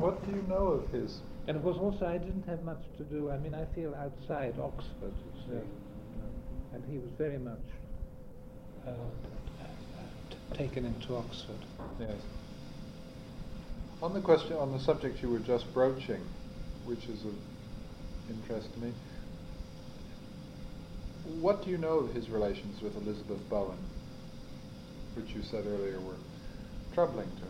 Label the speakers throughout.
Speaker 1: What do you know of his?
Speaker 2: And of course also I didn't have much to do, I mean I feel outside Oxford, you see, and he was very much taken into Oxford.
Speaker 1: Yes. On the question, on the subject you were just broaching, which is of interest to me, what do you know of his relations with Elizabeth Bowen, which you said earlier were troubling to him?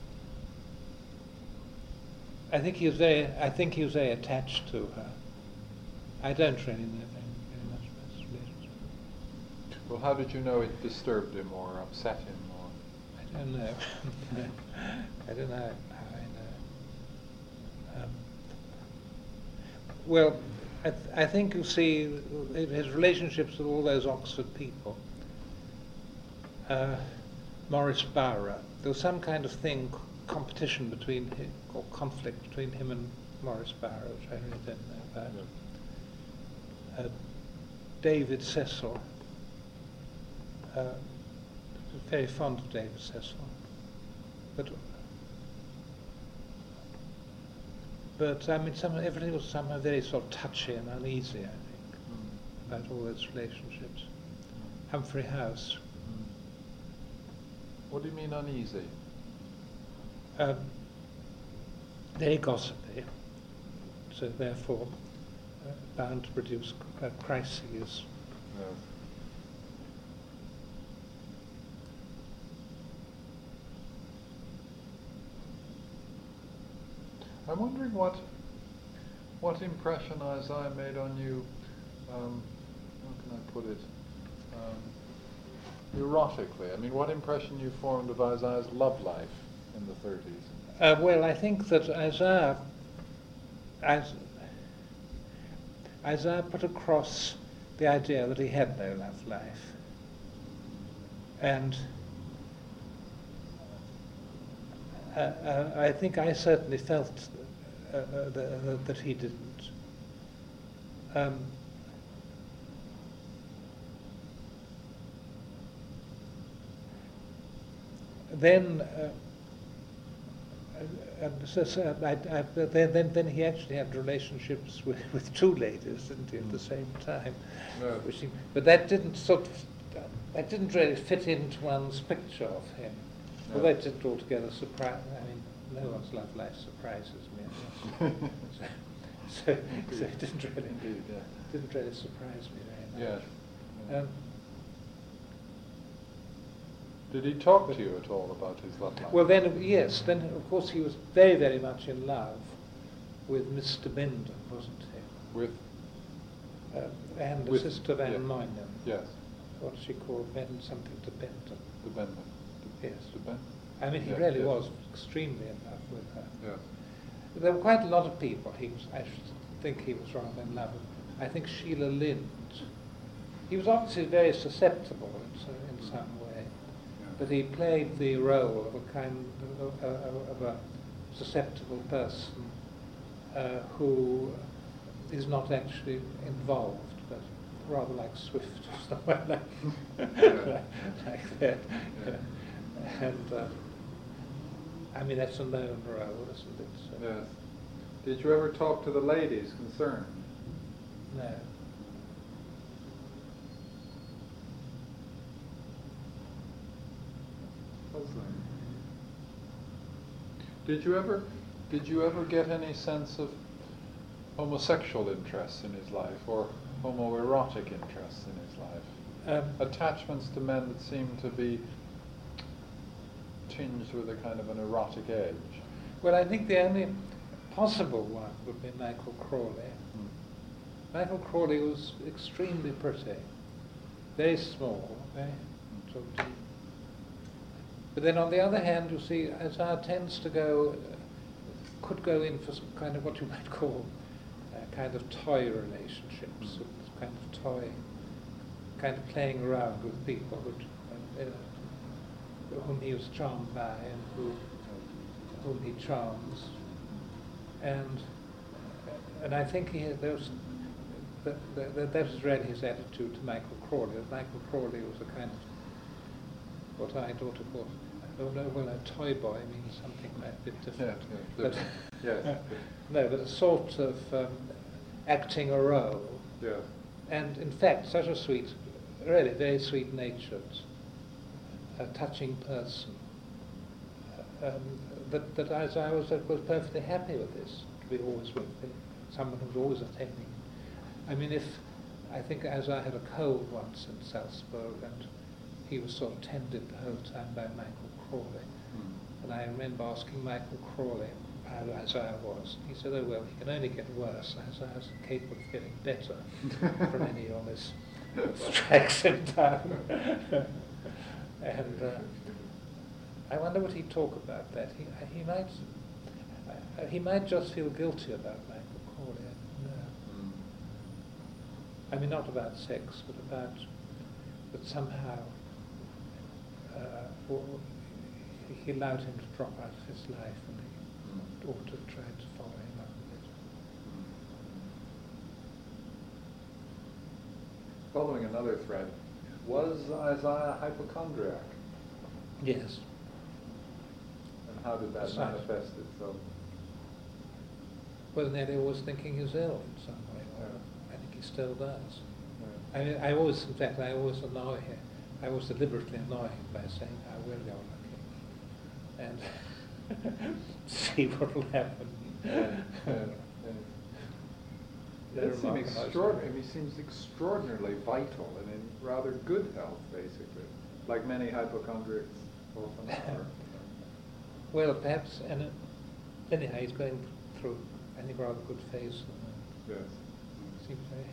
Speaker 2: I think he was very attached to her. I don't really know very much about his relationship.
Speaker 1: Well, how did you know it disturbed him or upset him? Or
Speaker 2: I don't know. I don't know how I know. Well, I think you see his relationships with all those Oxford people. Maurice Bowrer. There was some kind of thing, competition between him, or conflict between him and Maurice Bowrer, which I really don't know about. David Cecil. Very fond of David Cecil, but I mean, everything was somehow very sort of touchy and uneasy, I think, about all those relationships. Humphrey House.
Speaker 1: what do you mean uneasy?
Speaker 2: Very gossipy, so therefore bound to produce crises.
Speaker 1: Yes. I'm wondering what impression Isaiah made on you, how can I put it, erotically. I mean, what impression you formed of Isaiah's love life in the 30s?
Speaker 2: Well, I think that Isaiah put across the idea that he had no love life. And I think I certainly felt that he didn't. Then he actually had relationships with two ladies, didn't he, at the same time?
Speaker 1: No.
Speaker 2: But that didn't really fit into one's picture of him.
Speaker 1: No.
Speaker 2: Although it didn't altogether surprise. I mean, no one's love life surprises me. so it didn't really surprise me very much.
Speaker 1: Yes. Did he talk to you at all about his love life?
Speaker 2: Well, then, yes. Then, of course, he was very, very much in love with Mr. Bindon, wasn't he?
Speaker 1: With?
Speaker 2: And the
Speaker 1: with,
Speaker 2: sister Van
Speaker 1: yeah.
Speaker 2: Moynihan.
Speaker 1: Yes.
Speaker 2: What's she called? Something to Benton.
Speaker 1: The Benton.
Speaker 2: Yes.
Speaker 1: The Benton?
Speaker 2: I mean, he really was extremely in love with her.
Speaker 1: Yes.
Speaker 2: There were quite a lot of people I should think he was rather in love with. I think Sheila Lind. He was obviously very susceptible in some way, but he played the role of a kind of a susceptible person who is not actually involved, but rather like Swift or somewhere like that. Yeah. And I mean, that's a known role, isn't it? So
Speaker 1: Yes. Did you ever talk to the ladies concerned?
Speaker 2: no.
Speaker 1: Puzzling. Did you ever get any sense of homosexual interests in his life, or homoerotic interests in his life? Attachments to men that seem to be tinged with a kind of an erotic edge.
Speaker 2: Well, I think the only possible one would be Michael Crawley. Michael Crawley was extremely pretty, very small, very sort of deep. But then on the other hand, you see, Isaiah tends to could go in for some kind of what you might call kind of toy relationships, kind of toy, kind of playing around with people whom he was charmed by and whom he charms. And I think that was really his attitude to Michael Crawley. That Michael Crawley was a kind of what I ought to call Oh no, well, a toy boy means something a bit different.
Speaker 1: Yeah, yes.
Speaker 2: No, but a sort of acting a role.
Speaker 1: Yes.
Speaker 2: And in fact, such a sweet, really very sweet-natured, touching person. That as I was perfectly happy with this, to be always with someone who's always attending. I mean, I think as I had a cold once in Salzburg, and he was sort of tended the whole time by Michael Crawley. And I remember asking Michael Crawley how Isaiah was. He said, oh well, he can only get worse. Isaiah's capable of getting better from any illness that strikes him down. And I wonder what he'd talk about that. He might just feel guilty about Michael Crawley. I don't know. I mean, not about sex, but about that somehow he allowed him to drop out of his life, and he ought to have tried to follow him up with it.
Speaker 1: Following another thread, was Isaiah a hypochondriac?
Speaker 2: Yes.
Speaker 1: And how did that manifest itself?
Speaker 2: Well, Nellie was thinking he's ill in some way, or I think he still does.
Speaker 1: Yeah.
Speaker 2: I mean, I always annoy him. I always deliberately annoy him by saying how well you're looking, and see what will happen.
Speaker 1: It seems extraordinary. He seems extraordinarily vital and in rather good health, basically, like many hypochondriacs often are.
Speaker 2: Well, perhaps, and anyhow, he's going through any rather good phase.
Speaker 1: Yes.
Speaker 2: Seems very.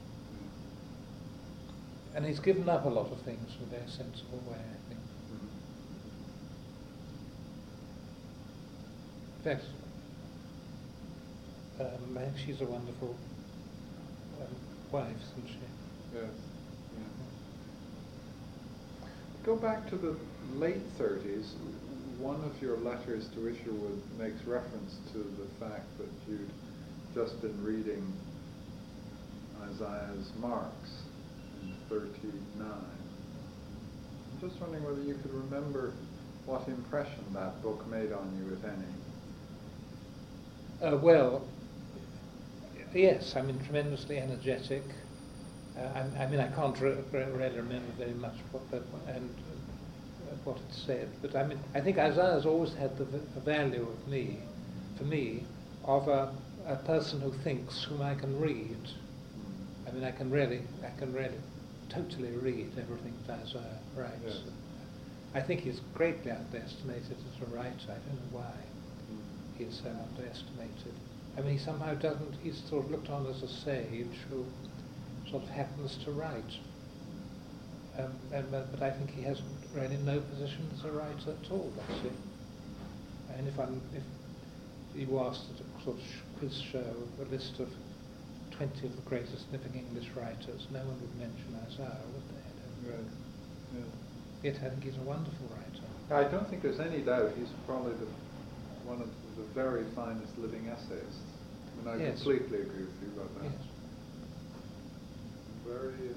Speaker 2: And he's given up a lot of things in a very sensible way, I think. In fact, I think she's a wonderful wife, isn't she?
Speaker 1: Yes. Yeah. Go back to the late 30s. One of your letters to Isherwood makes reference to the fact that you'd just been reading Isaiah's Marks in 39. I'm just wondering whether you could remember what impression that book made on you, if any.
Speaker 2: Well, yes, I mean, tremendously energetic. I mean, I can't really remember very much what it said, but I mean, I think Isaiah's always had the value for me, of a person who thinks, whom I can read. I mean, I can really totally read everything that Isaiah writes.
Speaker 1: Yes.
Speaker 2: I think he's greatly underestimated as a writer. I don't know why he's so underestimated. I mean, he somehow doesn't, he's sort of looked on as a sage who sort of happens to write. But I think he has really no position as a writer at all, actually. And if you asked at a sort of quiz show a list of 20 of the greatest living English writers, no one would mention Isaiah, would they?
Speaker 1: Right. Yeah.
Speaker 2: Yet I think he's a wonderful writer.
Speaker 1: I don't think there's any doubt he's probably one of the very finest living essayists. I mean, I completely agree with you about that.
Speaker 2: Yes.
Speaker 1: Very,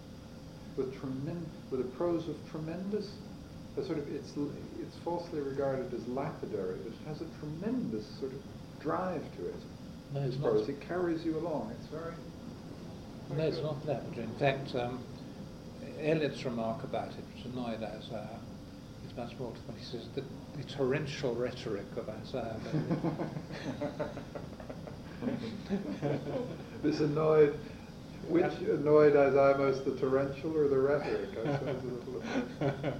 Speaker 1: with a prose of tremendous, it's falsely regarded as lapidary, but it has a tremendous sort of drive to it.
Speaker 2: No, it's
Speaker 1: prose.
Speaker 2: not.
Speaker 1: It carries you along. It's very.
Speaker 2: No, it's not lapidary. In fact, Eliot's remark about it, which annoyed Isaiah, is much more to what he says, the torrential rhetoric of Isaiah.
Speaker 1: This annoyed. Which annoyed Isaiah most, the torrential or the rhetoric? I suppose a little.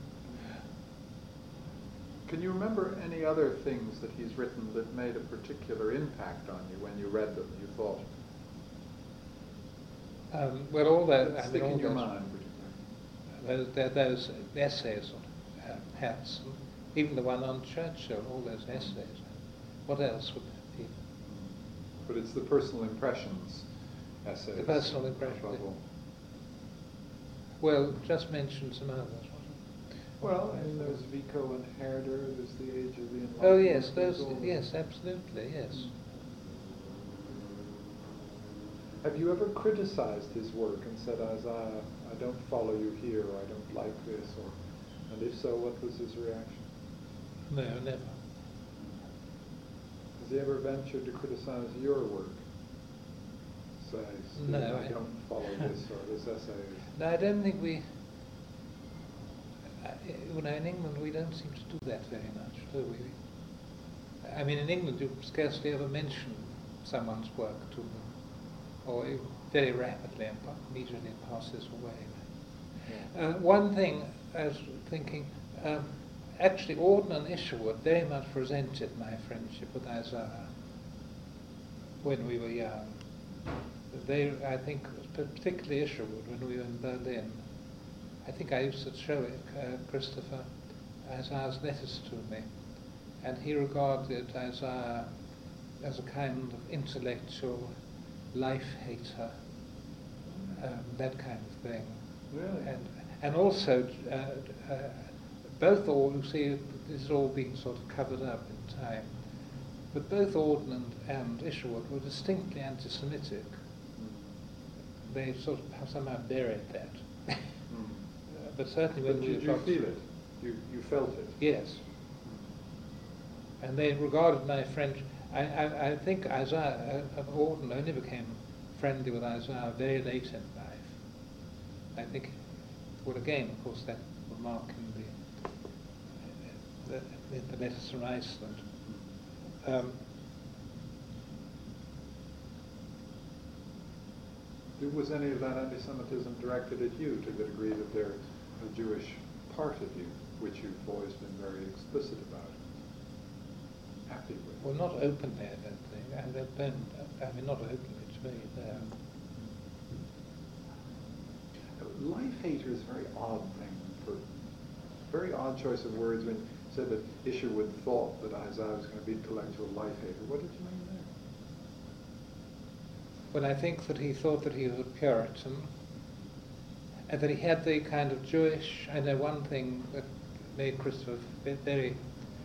Speaker 1: Can you remember any other things that he's written that made a particular impact on you when you read them? You thought.
Speaker 2: Well, all that.
Speaker 1: I mean, all in your mind, particularly.
Speaker 2: Those essays on hats, even the one on Churchill, all those essays. What else would there be?
Speaker 1: But it's the personal impressions essays.
Speaker 2: The personal impressions. Well, just mention some others.
Speaker 1: Well, I mean, there's Vico and Herder, there's the Age of the Enlightenment.
Speaker 2: Oh yes, those. Yes, absolutely, yes.
Speaker 1: Have you ever criticized his work and said, Isaiah, I don't follow you here, or I don't like this, or, and if so, what was his reaction?
Speaker 2: No, never.
Speaker 1: Has he ever ventured to criticize your work? Say,
Speaker 2: No,
Speaker 1: I don't follow this, or this essay is...
Speaker 2: No, I don't think we... in England we don't seem to do that very much, do we? I mean, in England you scarcely ever mention someone's work to them, or very rapidly and immediately it passes away. Yeah. One thing I was thinking, actually Auden and Isherwood very much resented my friendship with Isaiah when we were young. I think, particularly Isherwood, when we were in Berlin, I think I used to show Christopher Isaiah's letters to me, and he regarded Isaiah as a kind of intellectual life-hater, that kind of thing.
Speaker 1: Really?
Speaker 2: And also, both all, you see, this is all being sort of covered up in time, but both Auden and Isherwood were distinctly anti-Semitic. They sort of somehow buried that. But certainly when
Speaker 1: did you feel it? You felt it?
Speaker 2: Yes. And they regarded my French... I think Isaiah Auden only became friendly with Isaiah very late in life. I think, well, again, of course, that remark in the letters from Iceland.
Speaker 1: Was any of that anti-Semitism directed at you, to the degree that there's a Jewish part of you, which you've always been very explicit about, happy with?
Speaker 2: Well, not openly, I don't think. I mean, not openly to me.
Speaker 1: Life-hater is a very odd thing, very odd choice of words when you said that Isherwood thought that Isaiah was going to be intellectual life-hater. What did you mean there?
Speaker 2: Well, I think that he thought that he was a Puritan, and that he had the kind of Jewish... I know one thing that made Christopher very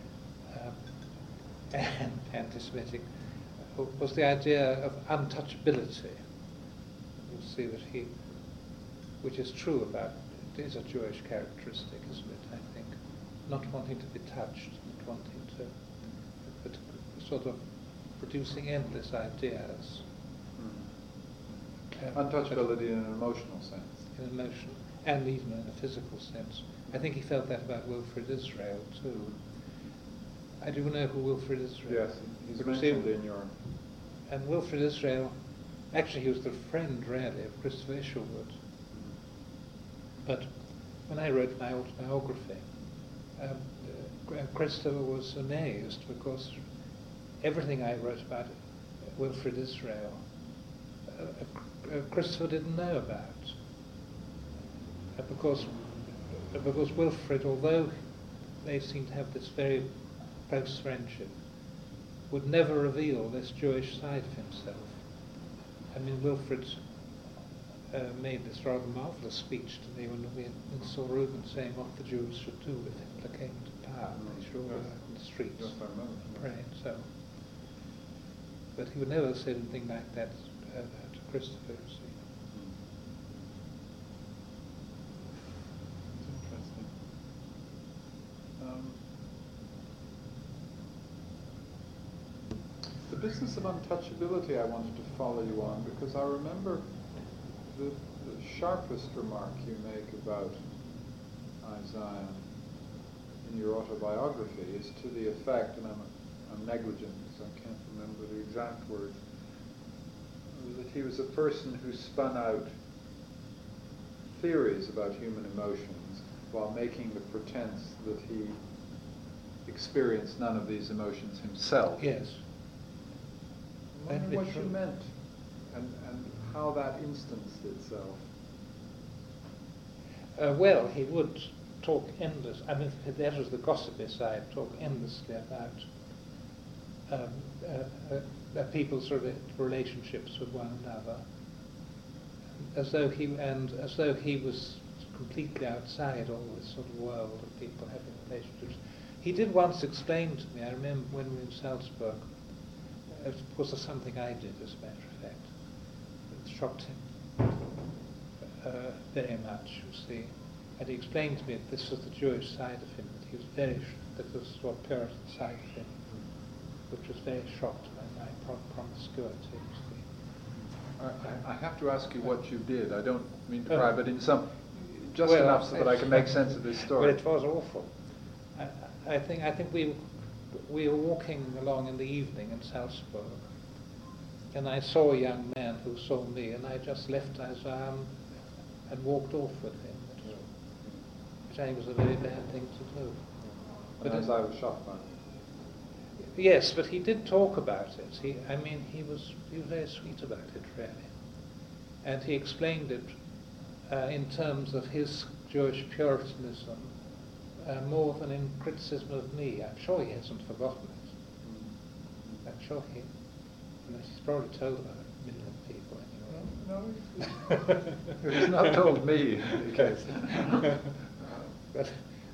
Speaker 2: anti-Semitic was the idea of untouchability. You see that which is true about it, is a Jewish characteristic, isn't it, I think? Not wanting to be touched, not wanting to... but sort of producing endless ideas.
Speaker 1: Untouchability in an emotional sense.
Speaker 2: In an emotional, and even in a physical sense. I think he felt that about Wilfrid Israel too. I do know who Wilfrid Israel is.
Speaker 1: Yes, he's mentioned in your...
Speaker 2: And Wilfrid Israel, actually he was the friend, really, of Christopher Isherwood. But when I wrote my autobiography, Christopher was amazed because everything I wrote about Wilfrid Israel, Christopher didn't know about. Because Wilfrid, although they seemed to have this very close friendship, would never reveal this Jewish side of himself. I mean, Wilfrid made this rather marvellous speech to me when we saw Reuben saying what the Jews should do if Hitler came to power. They should all go out in the streets praying. So, but he would never have said anything like that to Christopher. You see.
Speaker 1: It's interesting. The business of untouchability I wanted to follow you on, because I remember the sharpest remark you make about Isaiah in your autobiography is to the effect, and I'm negligent because I can't remember the exact words, that he was a person who spun out theories about human emotions while making the pretense that he experienced none of these emotions himself.
Speaker 2: Yes.
Speaker 1: I wonder what you meant and how that instanced itself.
Speaker 2: Well, he would talk endless. I mean, that was the gossipy side. Talk endlessly about people's relationships with one another, as though he was completely outside all this sort of world of people having relationships. He did once explain to me. I remember when we were in Salzburg. It was something I did, as a matter of fact. It shocked him very much, you see. And he explained to me that this was the Jewish side of him that he was very, that was what Puritan side of him, which was very shocked by my promiscuity.
Speaker 1: I have to ask you what you did. I don't mean to pry, but in some, just enough so that I can make sense of this story.
Speaker 2: Well, it was awful. I think we were walking along in the evening in Salzburg, and I saw a young man who saw me, and I just left his arm and walked off with him, which I think was a very bad thing to do.
Speaker 1: But as I was shocked by it.
Speaker 2: Yes, but he did talk about it. He was very sweet about it, really, and he explained it in terms of his Jewish Puritanism more than in criticism of me. I'm sure he hasn't forgotten it. I'm sure he's probably told about a million people anyway.
Speaker 1: No, he's not told me in any case.
Speaker 2: But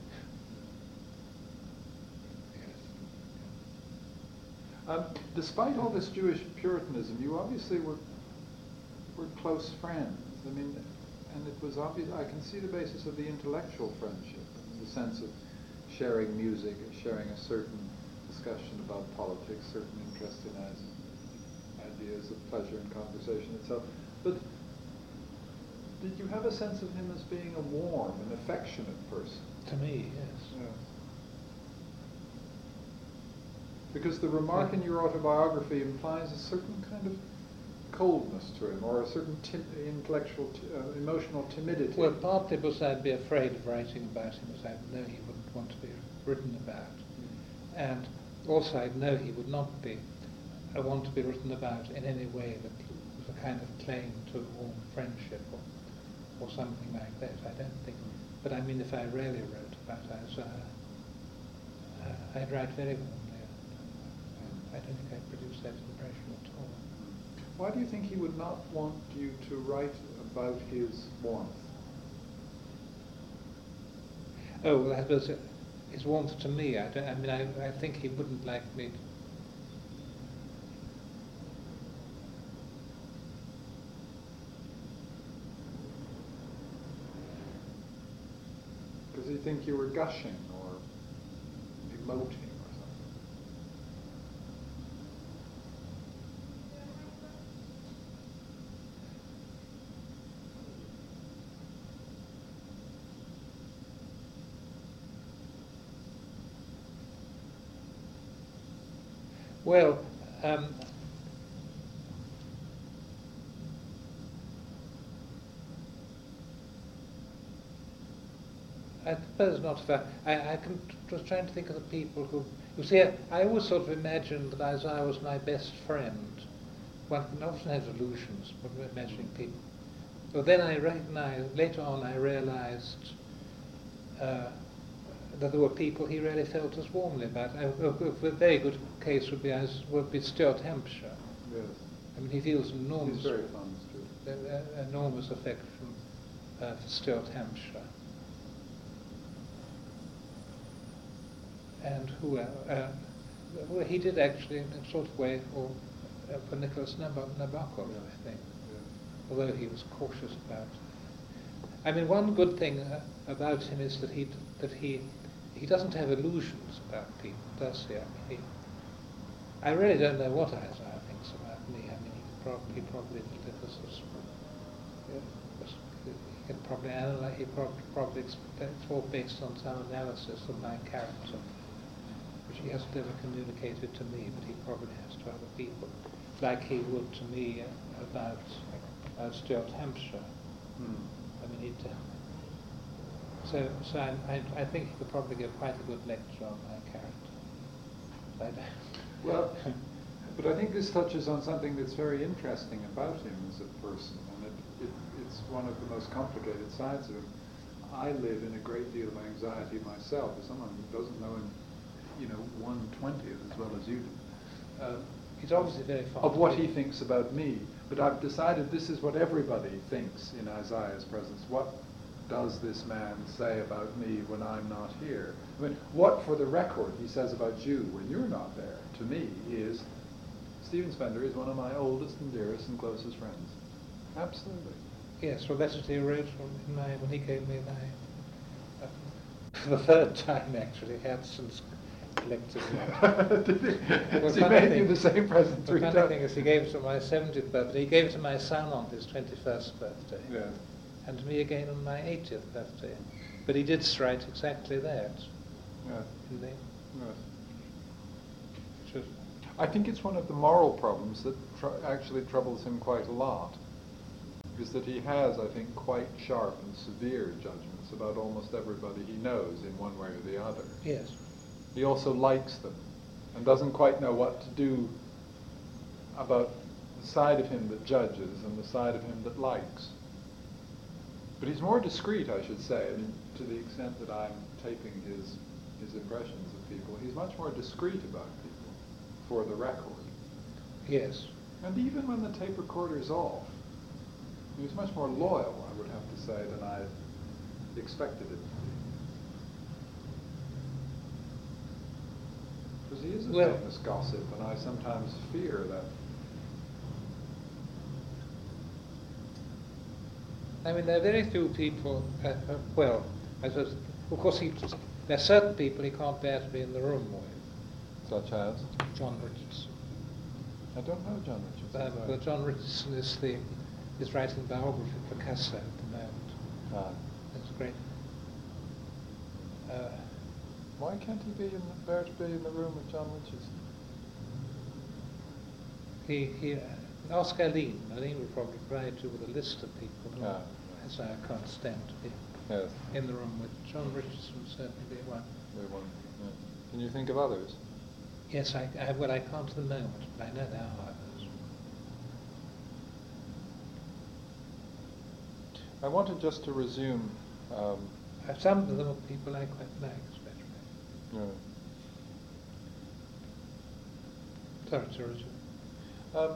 Speaker 1: despite all this Jewish Puritanism, you obviously were close friends. I mean, and it was obvious. I can see the basis of the intellectual friendship, in the sense of sharing music, sharing a certain discussion about politics, certain interest in ideas of pleasure and conversation itself. But did you have a sense of him as being a warm and affectionate person?
Speaker 2: To me, yes.
Speaker 1: Yeah. Because the remark in your autobiography implies a certain kind of coldness to him, or a certain intellectual, emotional timidity.
Speaker 2: Well, partly because I'd be afraid of writing about him, as I know he wouldn't want to be written about. And also I'd know he would not want to be written about in any way that was a kind of claim to a warm friendship or something like that. I don't think. But I mean, if I really wrote about Isaiah, I'd write very warmly. I don't think I produced that impression at all.
Speaker 1: Why do you think he would not want you to write about his warmth?
Speaker 2: Oh, well, that was his warmth to me. I think he wouldn't like me.
Speaker 1: Does he think you were gushing or emoting?
Speaker 2: Well, I suppose not. I was trying to think of the people who... You see, I always sort of imagined that Isaiah was my best friend. One can often have illusions when imagining people. But then I recognized, later on I realized that there were people he really felt as warmly about. A very good case would be Stuart Hampshire.
Speaker 1: Yes.
Speaker 2: I mean, he feels enormous,
Speaker 1: he's very fond of Stuart.
Speaker 2: Enormous affection for Stuart Hampshire. And he did actually, in a sort of way, for Nicholas Nabokov, I think. Yeah. Although he was cautious about it. I mean, one good thing about him is that he doesn't have illusions about people, does he? I mean, I really don't know what Isaiah thinks about me. I mean, he probably delivers us. He can probably analyze. It's all based on some analysis of my character, which he hasn't ever communicated to me, but he probably has to other people, like he would to me about Stuart Hampshire. I mean, he'd. So I think he could probably give quite a good lecture on my character.
Speaker 1: Well, but I think this touches on something that's very interesting about him as a person, and it's one of the most complicated sides of him. I live in a great deal of anxiety myself, as someone who doesn't know him, 1/20th as well as you do.
Speaker 2: He's obviously very fond
Speaker 1: of what he thinks about me, but I've decided this is what everybody thinks in Isaiah's presence. What does this man say about me when I'm not here? I mean, what, for the record, he says about you when you're not there, to me, is Stephen Spender is one of my oldest and dearest and closest friends. Absolutely.
Speaker 2: Yes, well, that's what he wrote when he gave me my for the third time actually, Hudson's collected it.
Speaker 1: Did he?
Speaker 2: Well,
Speaker 1: So he made you the same present three
Speaker 2: The
Speaker 1: times?
Speaker 2: funny thing is he gave it to my 70th birthday, he gave it to my son on his 21st birthday,
Speaker 1: Yeah.
Speaker 2: and to me again on my 80th birthday. But he did write exactly that.
Speaker 1: Yeah.
Speaker 2: In the,
Speaker 1: Yes.
Speaker 2: which was,
Speaker 1: I think it's one of the moral problems that actually troubles him quite a lot, is that he has, I think, quite sharp and severe judgments about almost everybody he knows in one way or the other.
Speaker 2: yes.
Speaker 1: He also likes them and doesn't quite know what to do about the side of him that judges and the side of him that likes. But he's more discreet, I should say, I mean, to the extent that I'm taping his impressions of people. He's much more discreet about people, for the record.
Speaker 2: Yes.
Speaker 1: And even when the tape recorder's off, he's much more loyal, I would have to say, than I expected it to be. Because he is a famous gossip, and I sometimes fear that.
Speaker 2: I mean, there are very few people, well, I suppose, of course, there are certain people he can't bear to be in the room with.
Speaker 1: Such as?
Speaker 2: John Richardson.
Speaker 1: I don't know John Richardson.
Speaker 2: But John Richardson is writing biography of Picasso at the moment.
Speaker 1: Ah.
Speaker 2: That's great.
Speaker 1: Why can't he bear to be in the room with John Richardson?
Speaker 2: He ask Aline. Aline would probably provide you with a list of people who I can't stand to be in the room with. John Richardson would certainly be one.
Speaker 1: Yeah. Can you think of others?
Speaker 2: Yes, I can't at the moment, but I know there are others.
Speaker 1: I wanted just to resume.
Speaker 2: Some of them are people I quite like, especially.
Speaker 1: Yeah.
Speaker 2: Sorry to resume.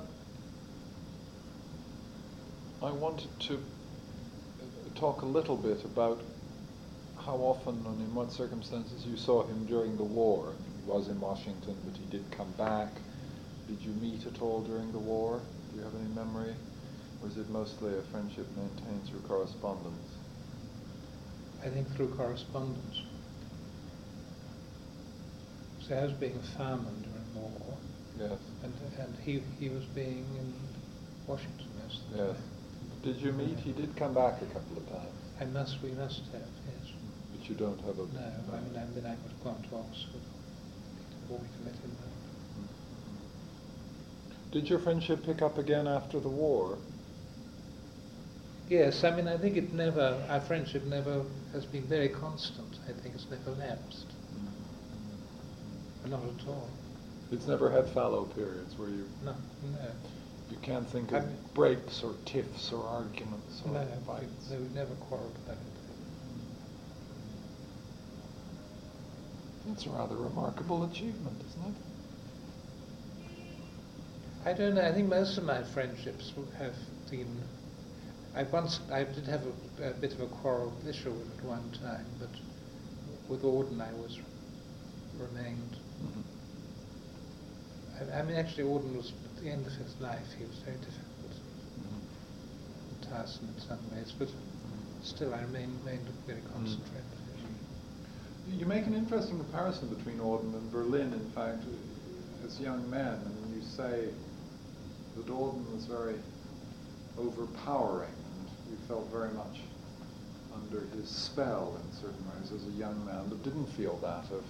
Speaker 1: I wanted to talk a little bit about how often and in what circumstances you saw him during the war. He was in Washington, but he did come back. Did you meet at all during the war? Do you have any memory? Or is it mostly a friendship maintained through correspondence?
Speaker 2: I think through correspondence. So I was being a fireman during the war.
Speaker 1: Yes.
Speaker 2: And he was being in Washington most of the time.
Speaker 1: Did you meet? He did come back a couple of times.
Speaker 2: We must have, yes.
Speaker 1: But you don't have a...
Speaker 2: No, I mean, then I would have gone to Oxford before we could let him know.
Speaker 1: Did your friendship pick up again after the war?
Speaker 2: Yes, I mean, I think our friendship never has been very constant. I think it's never lapsed. Not at all.
Speaker 1: It's never had fallow periods where you...
Speaker 2: No.
Speaker 1: You can't think of breaks or tiffs or arguments or fights.
Speaker 2: No, we've never quarrelled about anything.
Speaker 1: That's a rather remarkable achievement, isn't it?
Speaker 2: I don't know. I think most of my friendships have been... I did have a bit of a quarrel with Isherwood at one time, but with Auden I remained.
Speaker 1: Mm-hmm.
Speaker 2: I mean, actually, Auden was at the end of his life. He was very difficult, and tiresome in some ways, but still, I remained a very constant friend of his.
Speaker 1: You make an interesting comparison between Auden and Berlin. In fact, as young men, and you say that Auden was very overpowering, and you felt very much under his spell in certain ways as a young man, but didn't feel that of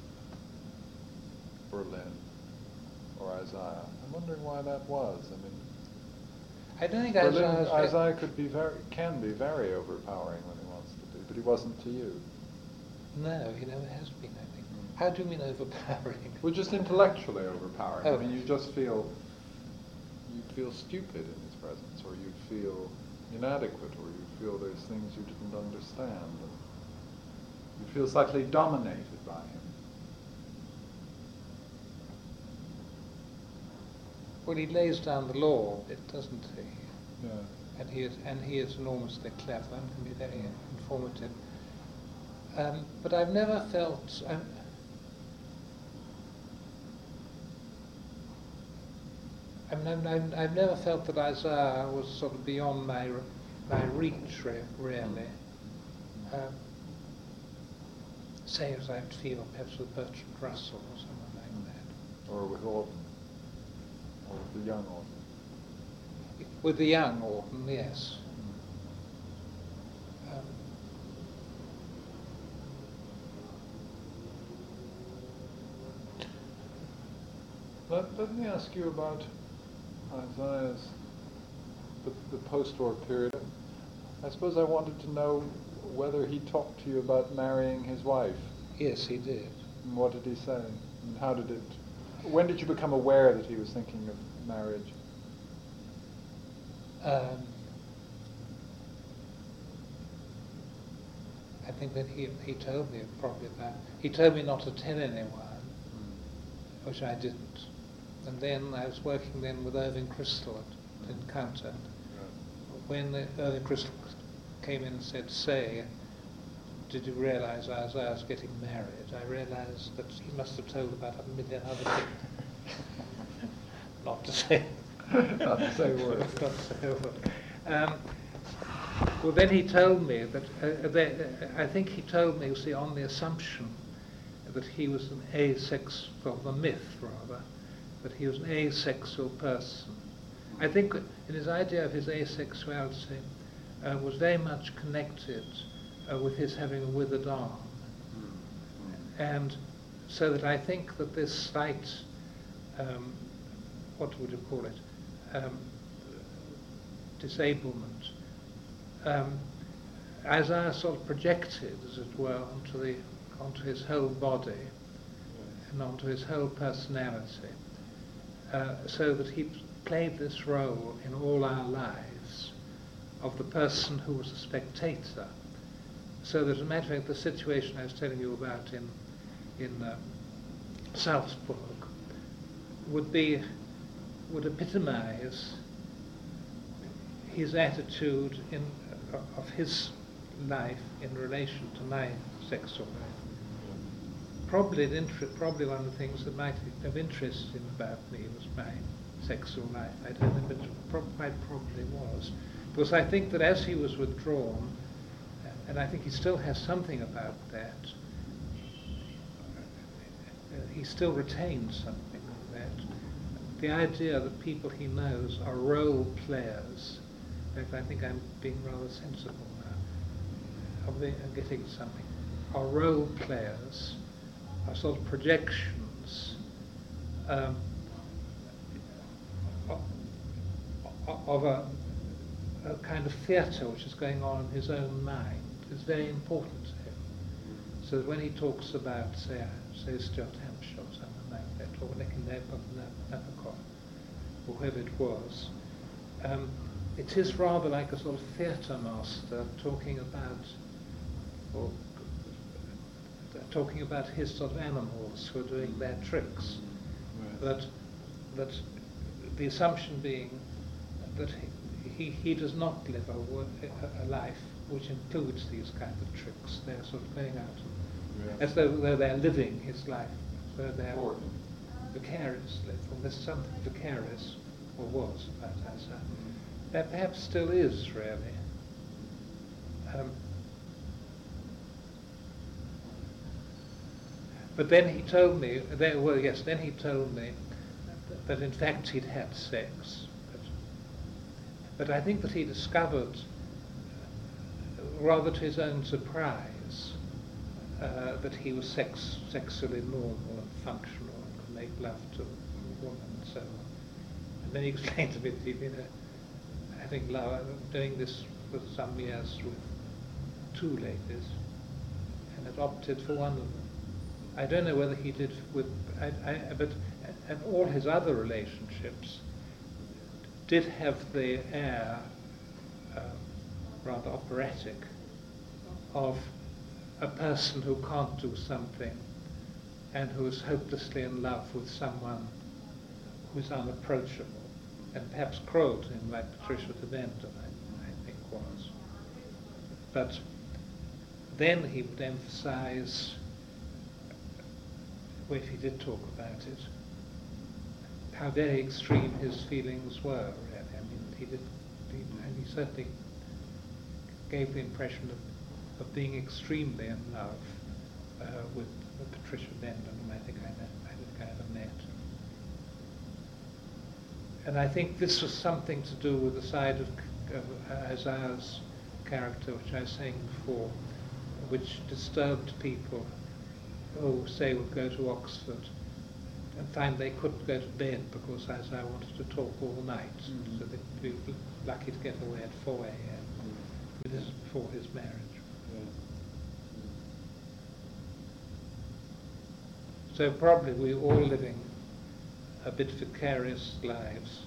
Speaker 1: Berlin or Isaiah. I'm wondering why that was. I mean,
Speaker 2: I don't think
Speaker 1: Isaiah can be very overpowering when he wants to be, but he wasn't to you.
Speaker 2: No, he never has been, I think. How do you mean overpowering?
Speaker 1: Well, just intellectually overpowering.
Speaker 2: Oh.
Speaker 1: I mean, you'd feel stupid in his presence, or you'd feel inadequate, or you'd feel there's things you didn't understand. And you'd feel slightly dominated by him.
Speaker 2: Well, he lays down the law, doesn't he?
Speaker 1: Yeah.
Speaker 2: And he is enormously clever and can be very informative. But I've never felt. I've never felt that Isaiah was sort of beyond my reach, really. say as I would feel perhaps with Bertrand Russell or someone like that.
Speaker 1: Or with Auden, or with the young Auden.
Speaker 2: With the young Auden, yes.
Speaker 1: Let me ask you about Isaiah's, the post-war period. I suppose I wanted to know whether he talked to you about marrying his wife.
Speaker 2: Yes, he did.
Speaker 1: And what did he say? And how did it... When did you become aware that he was thinking of marriage?
Speaker 2: I think that he told me probably about... He told me not to tell anyone, which I didn't. And then I was working then with Irving Kristol at Encounter. When Irving Kristol came in and said, "Say, did you realise I was getting married?" I realised that he must have told about 1 million other things. Not to say
Speaker 1: Not to say a word.
Speaker 2: Not to say a word. Well, then he told me that, I think he told me, you see, on the assumption that he was an asexual, well, the myth rather, that he was an asexual person. I think in his idea of his asexuality was very much connected with his having a withered arm. And so that I think that this slight, what would you call it, disablement, Isaiah sort of projected, as it were, onto his whole body and onto his whole personality, so that he played this role in all our lives of the person who was a spectator. So that, as a matter of fact, the situation I was telling you about in Salzburg would epitomise his attitude of his life in relation to my sexual life. Probably one of the things that might have interested him about me was my sexual life. I don't know, but quite probably was. Because I think that as he was withdrawn, and I think he still has something about that, he still retains something of that. The idea that people he knows are role players. In fact, I think I'm being rather sensible now. I'm getting something. Are role players, are sort of projections of a kind of theatre which is going on in his own mind is very important to him. So that when he talks about, say Stuart Hampshire or something like that, or Nick Nabokov, or whoever it was, it is rather like a sort of theatre master talking about his sort of animals who are doing their tricks. Right. That the assumption being that he does not live a life which includes these kinds of tricks. They're sort of going out as though they're living his life, as though they're vicariously. Well, there's something vicarious, or was, about Isaiah. There perhaps still is, really. But then he told me, then he told me that in fact he'd had sex. But I think that he discovered, rather to his own surprise, that he was sexually normal and functional and could make love to a woman and so on. And then he explained to me that he'd been having love, doing this for some years with 2 ladies, and had opted for one of them. I don't know whether he did with, but and all his other relationships did have the air, rather operatic, of a person who can't do something and who is hopelessly in love with someone who is unapproachable. And perhaps cruel to him, like Patricia de Venter, I think was. But then he would emphasize, well, if he did talk about it, how very extreme his feelings were, really. I mean, he certainly gave the impression of being extremely in love, with Patricia Bendon, whom I think I never met. And I think this was something to do with the side of Isaiah's character, which I was saying before, which disturbed people who, say, would go to Oxford and find they couldn't go to bed because Isaiah wanted to talk all night, so they'd be lucky to get away at 4 a.m. This is before his marriage. So probably we were all living a bit vicarious lives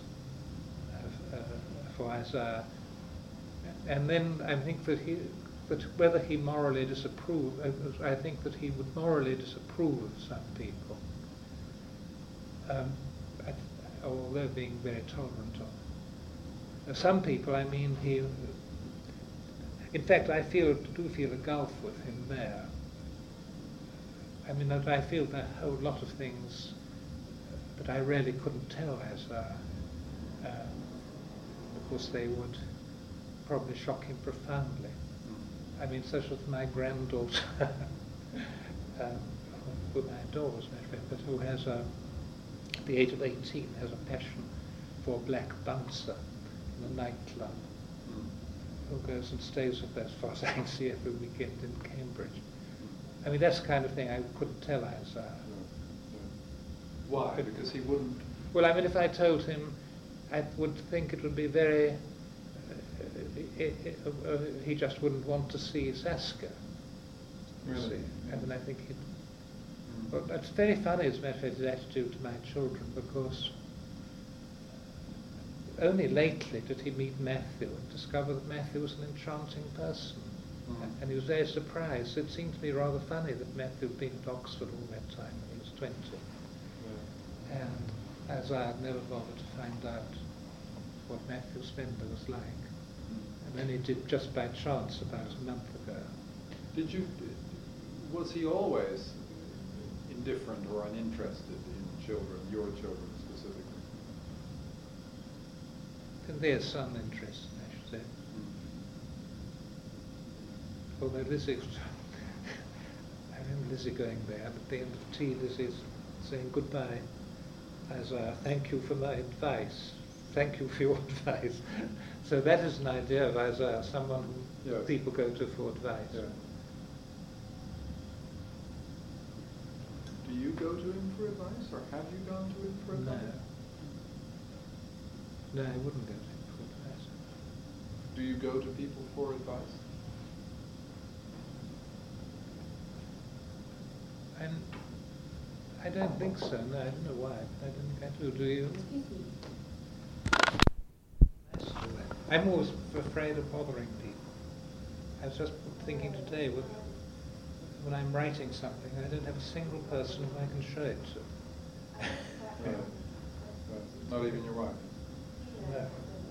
Speaker 2: for Isaiah. And then I think that whether he morally disapproved, I think that he would morally disapprove of some people, although being very tolerant of. Some people, I mean, in fact, I do feel a gulf with him there. I mean, that I feel that a whole lot of things that I really couldn't tell Isaiah, because they would probably shock him profoundly. I mean, such as my granddaughter, who I adore, as a matter of fact, but who has at the age of 18, has a passion for a black bouncer in a nightclub, who goes and stays with her, as far as I can see, every weekend in Cambridge. I mean, that's the kind of thing I couldn't tell Isaiah.
Speaker 1: Why? Because he wouldn't...
Speaker 2: Well, I mean, if I told him, I would think it would be very... he just wouldn't want to see Saskia.
Speaker 1: Really?
Speaker 2: See. I mean, I think he'd... Well, it's very funny, as a matter of fact, his attitude to my children, because only lately did he meet Matthew and discover that Matthew was an enchanting person. And he was very surprised. It seemed to me rather funny that Matthew had been at Oxford all that time when he was 20. Yeah. And as I had never bothered to find out what Matthew Spender was like. And then he did just by chance about a month ago.
Speaker 1: Was he always indifferent or uninterested in children, your children specifically?
Speaker 2: And there's some interest, I should say. Although Lizzie, I remember Lizzie going there, and at the end of tea, Lizzie's saying goodbye, as thank you for my advice, thank you for your advice. So that is an idea of Isaiah, someone who people go to for advice. Yeah.
Speaker 1: Do you go to him for advice, or have you gone to him for advice?
Speaker 2: No, I wouldn't go to him for advice.
Speaker 1: Do you go to people for advice?
Speaker 2: I don't think so. No, I don't know why. I don't think I do. Do you? I'm always afraid of bothering people. I was just thinking today, when I'm writing something, I don't have a single person who I can show it to.
Speaker 1: Not even your wife?
Speaker 2: No.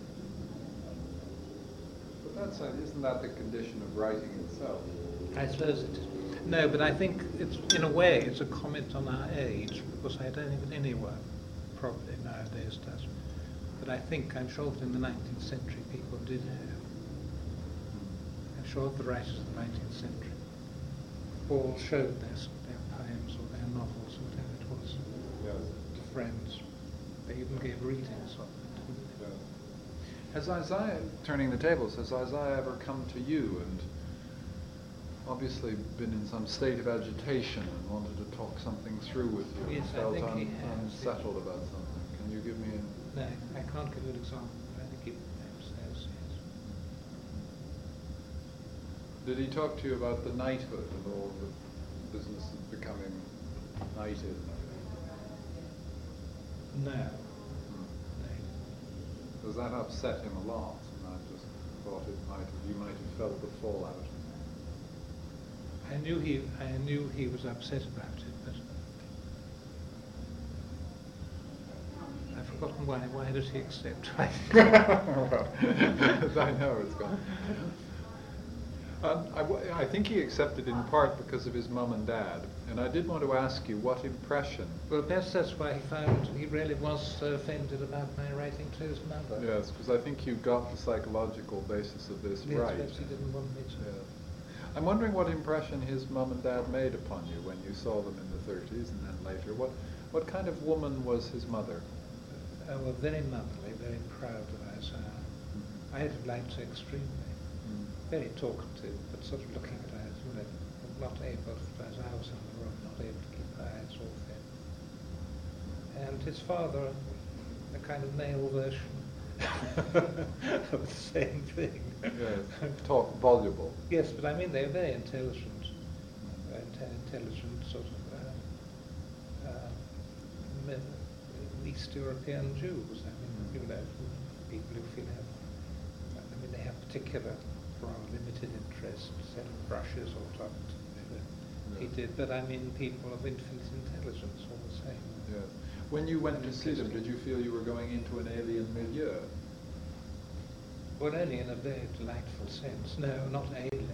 Speaker 1: But isn't that the condition of writing itself?
Speaker 2: I suppose it is. No, but I think it's, in a way, it's a comment on our age, because I don't think anyone probably nowadays does. But I think, I'm sure that in the 19th century people did have. I'm sure the writers of the 19th century all showed their poems or their novels, or whatever it was, to friends. They even gave readings of it.
Speaker 1: Yeah. Has Isaiah, turning the tables, has Isaiah ever come to you and obviously been in some state of agitation and wanted to talk something through with you?
Speaker 2: Yes,
Speaker 1: felt
Speaker 2: I think he has.
Speaker 1: Unsettled about something. Can you give me
Speaker 2: No, I can't give you an example, but I think he says yes.
Speaker 1: Did he talk to you about the knighthood and all the business of becoming knighted?
Speaker 2: No. No.
Speaker 1: Does that upset him a lot? And I just thought you might have felt the fallout.
Speaker 2: I knew he was upset about it, but I've forgotten why. Why did he accept?
Speaker 1: Well, I know it's gone. I think he accepted in part because of his mum and dad, and I did want to ask you what impression.
Speaker 2: Well, perhaps that's why he really was so offended about my writing to his mother.
Speaker 1: Yes, because I think you got the psychological basis of this
Speaker 2: yes,
Speaker 1: right.
Speaker 2: Perhaps he didn't want me to.
Speaker 1: Yeah. I'm wondering what impression his mum and dad made upon you when you saw them in the 30s and then later. What kind of woman was his mother?
Speaker 2: Well, very motherly, very proud of Isaiah. I had liked her extremely. Very talkative, but sort of looking at her, you know, not able, as I was in the room, not able to keep her eyes off him. And his father, a kind of male version of the same thing.
Speaker 1: Yes, talk voluble.
Speaker 2: Yes, but I mean they're very intelligent, sort of East European Jews. I mean, you know, people who feel they have particular, rather limited interests, set of brushes or something. He did, but I mean people of infinite intelligence all the same.
Speaker 1: Yes. When you went to see them, did you feel you were going into an alien milieu?
Speaker 2: Well, only in a very delightful sense. No, not alien.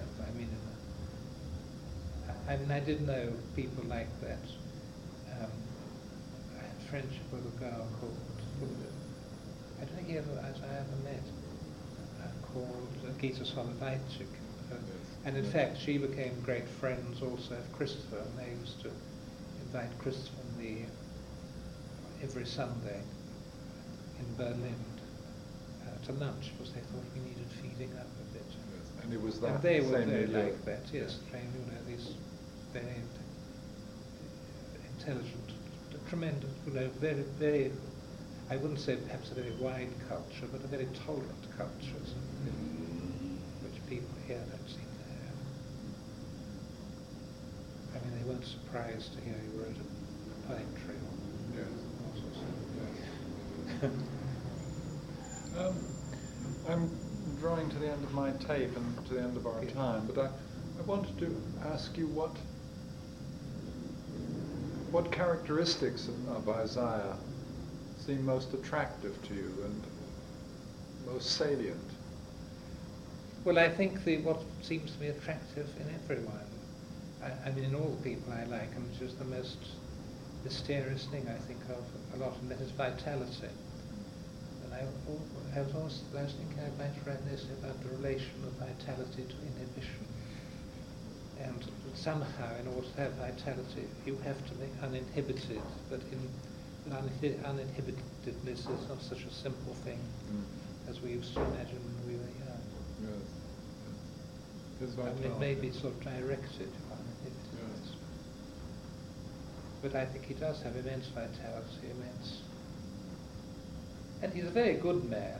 Speaker 2: I mean, I did know people like that. I had friendship with a girl called, I don't think I ever met, called Gita Soloveitchik. And in fact, she became great friends also of Christopher, and they used to invite Christopher every Sunday in Berlin to lunch, because they thought we needed feeding up a bit.
Speaker 1: Yes. And it was that.
Speaker 2: And they were
Speaker 1: same
Speaker 2: very
Speaker 1: milieu.
Speaker 2: like that, yes. You know, these very intelligent, tremendous, you know, very, very, I wouldn't say perhaps a very wide culture, but a very tolerant culture, which people here don't seem to have. I mean, they weren't surprised to hear you wrote a poetry or all sorts of
Speaker 1: I'm drawing to the end of my tape and to the end of our time, but I wanted to ask you what characteristics of Isaiah seem most attractive to you and most salient?
Speaker 2: Well, I think what seems to be attractive in everyone, I mean in all the people I like, and which is the most mysterious thing I think of a lot, and that is vitality. And I was thinking I might write this about the relation of vitality to inhibition. And somehow, in order to have vitality, you have to be uninhibited, but uninhibitedness is not such a simple thing as we used to imagine when we were young.
Speaker 1: Yes.
Speaker 2: I mean, it may be sort of directed uninhibitedness.
Speaker 1: Yes.
Speaker 2: But I think he does have immense vitality, immense. And he's a very good man.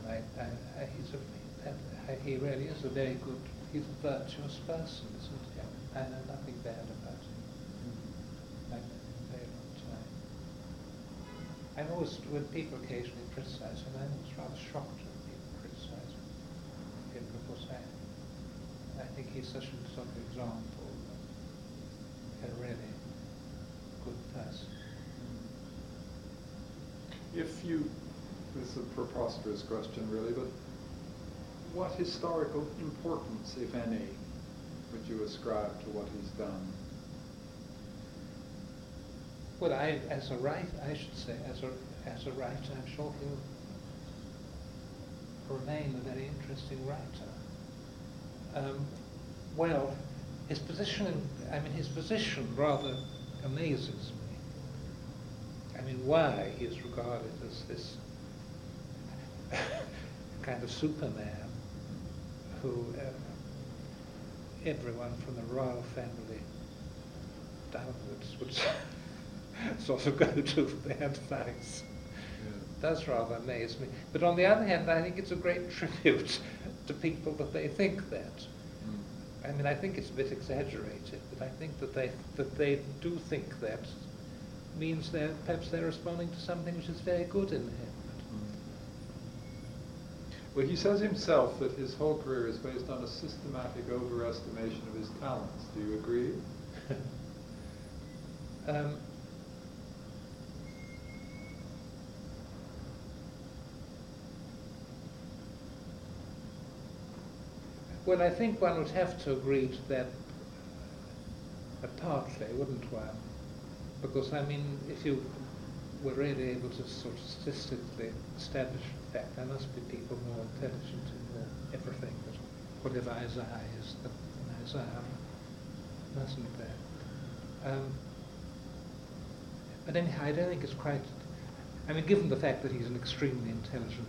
Speaker 2: He really is a very good, he's a virtuous person, isn't he? I know nothing bad about him. Like a very long time. I'm always, when people occasionally criticize him, I'm always rather shocked when people criticize him, because I think he's such a sort of example of a really good person.
Speaker 1: This is a preposterous question really, but what historical importance, if any, would you ascribe to what he's done?
Speaker 2: Well, as a writer, I should say, as a writer, I'm sure he'll remain a very interesting writer. Well, his position rather amazes me. I mean, why he is regarded as this kind of Superman who everyone from the royal family downwards would sort of go to for their advice. Does rather amaze me. But on the other hand, I think it's a great tribute to people that they think that. I mean, I think it's a bit exaggerated, but I think that they do think that means perhaps they're responding to something which is very good in him.
Speaker 1: Well, he says himself that his whole career is based on a systematic overestimation of his talents. Do you agree?
Speaker 2: Well, I think one would have to agree to that partly, wouldn't one? Because, I mean, if you were really able to sort of statistically establish the fact, there must be people more intelligent in more everything, but whatever Isaiah is than Isaiah. mustn't there? But anyhow, I don't think it's quite... I mean, given the fact that he's an extremely intelligent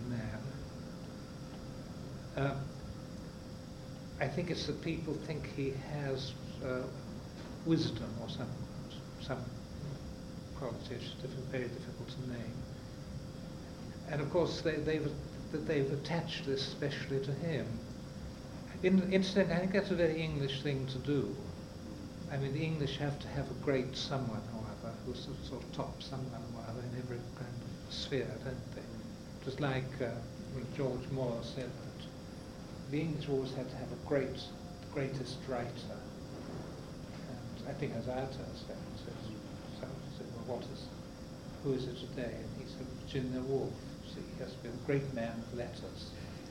Speaker 2: man, I think it's that people think he has wisdom or some quality which is very difficult to name. And of course, they've attached this especially to him. Incidentally, I think that's a very English thing to do. I mean, the English have to have a great someone, however, who's sort of top someone or other in every kind of sphere, don't they? Just like George Moore said that the English always had to have a greatest writer. And I think Hazata said, well, who is it today? And he said, Virginia Woolf. See, he has been a great man of letters.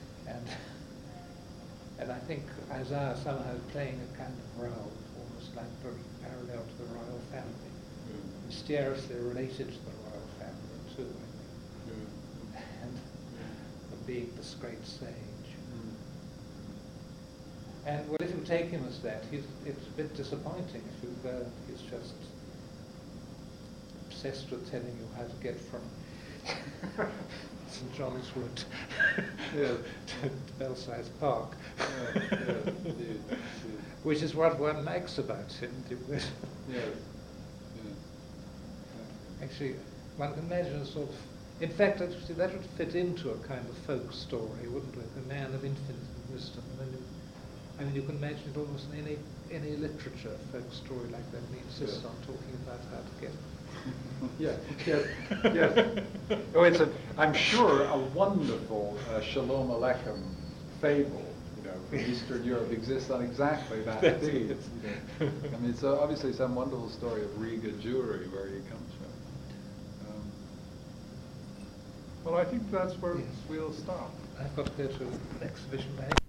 Speaker 2: And I think Isaiah somehow is playing a kind of role, almost like very parallel to the royal family, mysteriously related to the royal family too, I think, and of being this great sage. And well, if you take him as that, it's a bit disappointing if you go, he's just obsessed with telling you how to get from St John's Wood to Belsize Park, indeed. Which is what one likes about him. Actually, one can imagine a sort of, in fact, actually, that would fit into a kind of folk story, wouldn't it? A man of infinite wisdom. I mean, you can imagine it almost in any literature, a folk story like that. He insists on talking about how to get.
Speaker 1: Yes. Oh, I'm sure, a wonderful Shalom Aleichem fable, from Eastern Europe exists on exactly that theme. I mean, it's obviously some wonderful story of Riga Jewry where he comes from. Well, I think that's where we'll stop.
Speaker 2: I've got to go to an exhibition.